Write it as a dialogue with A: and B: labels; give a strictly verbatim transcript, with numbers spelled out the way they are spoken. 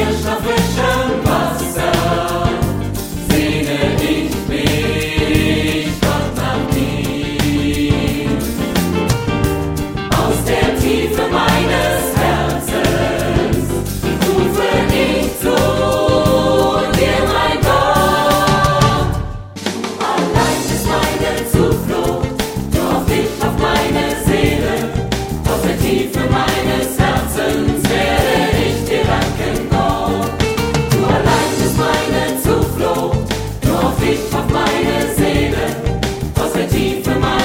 A: Hirsch nach frischem Wasser, sehne ich mich Gott nach dir. Aus der Tiefe meines Herzens rufe ich zu dir, mein Gott. Du allein bist meine Zuflucht, nur auf dich, auf meine Seele, aus der Tiefe meines Herzens werde ich dir danken, Gott. Du allein bist meine Zuflucht, nur auf dich, auf meine Seele, aus der Tiefe meines